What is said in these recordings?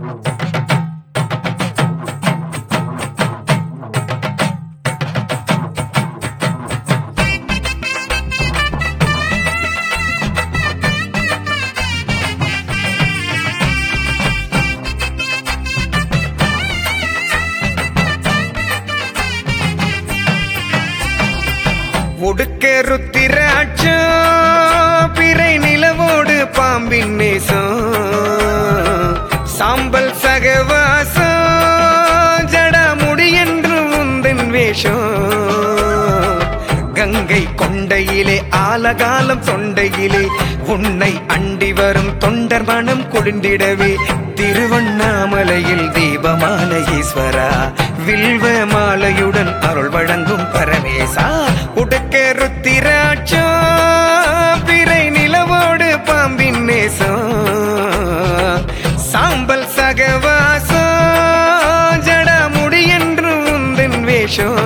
ஒடுக்க ருத்திராட்சம் பிறை நிலவோடு பாம்பின் நேசம் சாம்பல் சகவாசம் ஜடாமுடி என்று உந்தன் வேஷம் கங்கை கொண்டையிலே ஆலகாலம் தொண்டையிலே உன்னை அண்டி வரும் தொண்டர் மனம் கொழுந்திடவே திருவண்ணாமலையில் தீபமாலை ஈஸ்வரா வில்வ மாலையுடன் அருள் வழங்கும் பரமேசா உடுக்க ருத்திராட்சம் பிறை நிலவோடு பாம்பின் நேசம் சாம்பல் சகவாசம் ஜடாமுடி என்று உந்தன் வேஷம்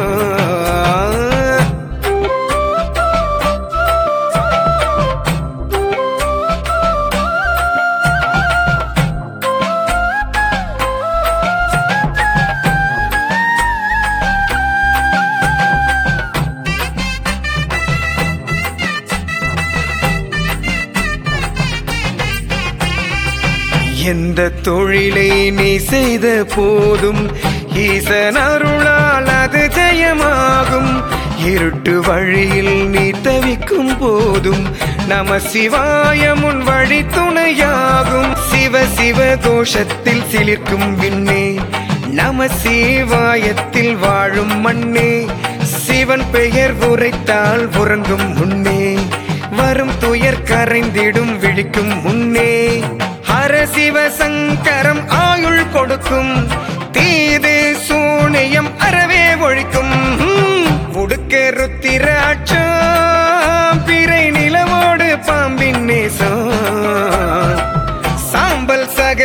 எந்த தொழிலை நீ செய்த போதும் ஈசன் அருளால் அது ஜெயமாகும் இருட்டு வழியில் நீ தவிக்கும் போதும் நம சிவாய முன் வழி துணையாகும் சிவ சிவ கோஷத்தில் சிலிர்க்கும் விண்ணே நம சிவாயத்தில் வாழும் மண்ணே சிவன் பெயர் உரைத்தால் உறங்கும் முன்னே வரும் துயர் கரைந்திடும் விழிக்கும் முன்னே ஹர சிவ சங்கரம் ஆயுள் கொடுக்கும் தீது சூனியம் அறவே ஒழிக்கும் உடுக்க ருத்திராட்சம் பிறை நிலவோடு பாம்பின் நேசம் சாம்பல்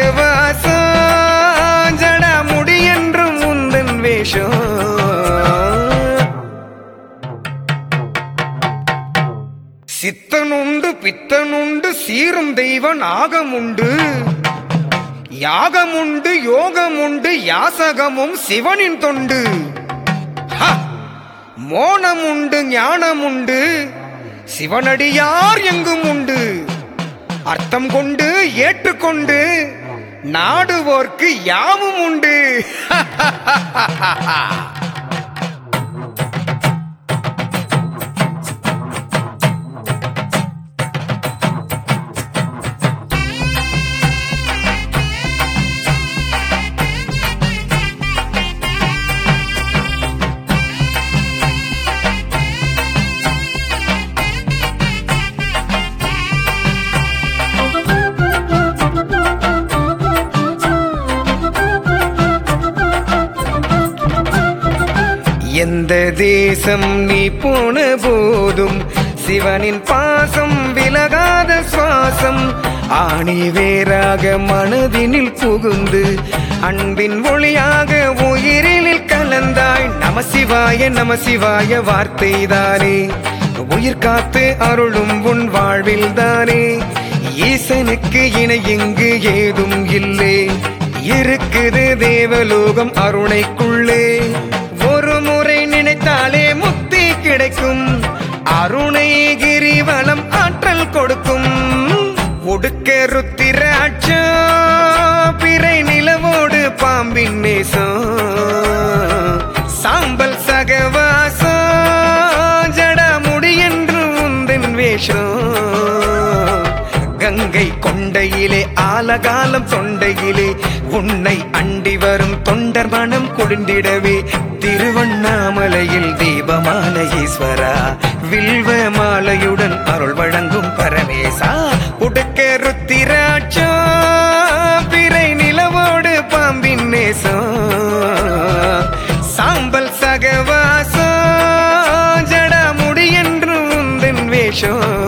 சகவாசம் ஜடாமுடி என்றும் உந்தன் வேஷம் சித்தனுண்டு பித்தனுண்டு சீரும் தெய்வ நாகமுண்டு யாகமுண்டு யோகமுண்டு யாசகமும் சிவனின் தொண்டு மோனமுண்டு ஞானமுண்டு சிவனடியார் எங்கும் உண்டு அர்த்தம் கொண்டு ஏற்றுக்கொண்டு நாடுவோர்க்கு யாவும் உண்டு எந்த தேசம் நீ போன போதும் சிவனின் பாசம் விலகாத சுவாசம் ஆணி வேறாக மனதினில் புகுந்து அன்பின் ஒளியாக உயிரினில் கலந்தாய் நம சிவாய வார்த்தைதானே உயிர் காத்து அருளும் உன் வாழ்வில் தானே ஈசனுக்கு இணை இங்கு ஏதும் இல்லை இருக்குது தேவலோகம் அருணைக்குள்ளே ஒரு முறை நினைத்தாலே முக்தி கிடைக்கும் அருணைகிரிவலம் ஆற்றல் கொடுக்கும் ஒடுக்க ருத்திராட்சம் பிறை நிலவோடு பாம்பின் நேசம் சாம்பல் சகவாசம் ஜடாமுடி என்று உந்தன் வேஷம் கங்கை கொண்டையிலே ஆலகாலம் தொண்டையிலே உன்னை அண்டி வரும் தொண்டர் மனம் கொழுந்திடவே திருவண்ணாமலையில் தீபமாலை ஈஸ்வரா வில்வ மாலையுடன் அருள் வழங்கும் பரமேசா உடுக்க ருத்திராட்சம் பிறை நிலவோடு பாம்பின் நேசம் சாம்பல் சகவாசம் ஜடாமுடி என்று உந்தன் வேஷம்